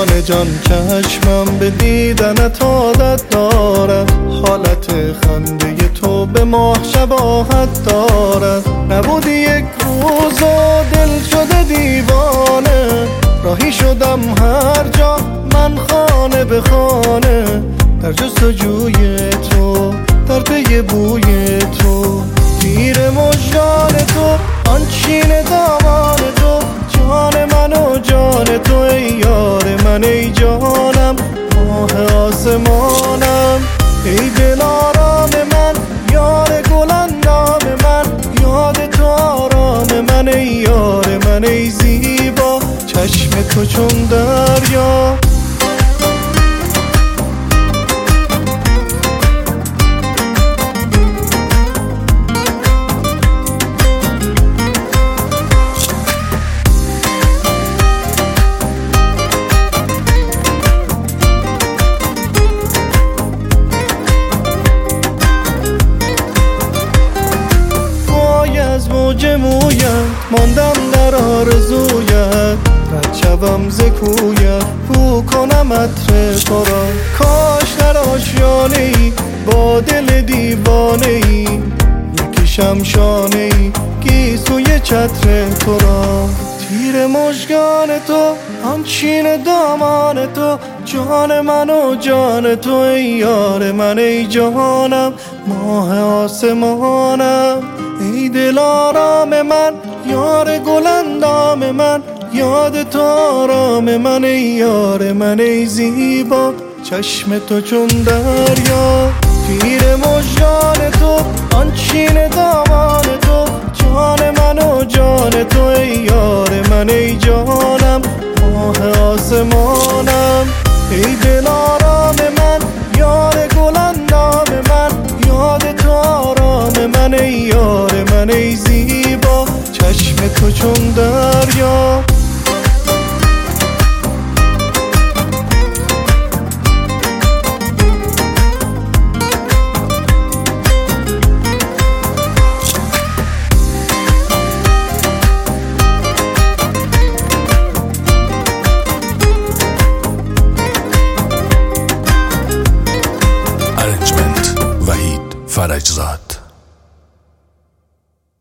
جان چشمم به دیدنت عادت دارد، حالت خنده تو به ماه شباهت دارد. نبودی یک روز و دل شده دیوانه، راهی شدم هر جا من خانه به خانه، در جستجوی تو، در پی بوی تو. تیر مژگان تو، آنچین دامان تو، جان من و جان تو، ای یار من ای جانم، ماه آسمانم، ای دل آرام من، یار گل اندام من، یاد تو آرام من، ای یار من ای زیبا، چشم تو چون دریا. از موج مویت ماندم در آرزویت، رد شوم ز کویت بو کنم عطر تو را. کاش در آشیانه ای با دل دیوانه ای، یکی شمشانه ای گیسوی چتر تو را. تیر مژگان تو، آنچین دامان تو، جان من و جان تو، ای یار من ای جانم، ماه آسمانم، ای دل آرام من، یار گل اندام من، یاد تو آرام من، ای یار من ای زیبا، چشم تو چون دریا. تیر مژگان تو، آنچین دامان تو، جان من و جان تو، ای یار من ای جانم، ماه آسمانم، ای دل آرام من، یار گل اندام من، یاد تو آرام من، ای یار من ای زیبا، چشم تو چون دریا.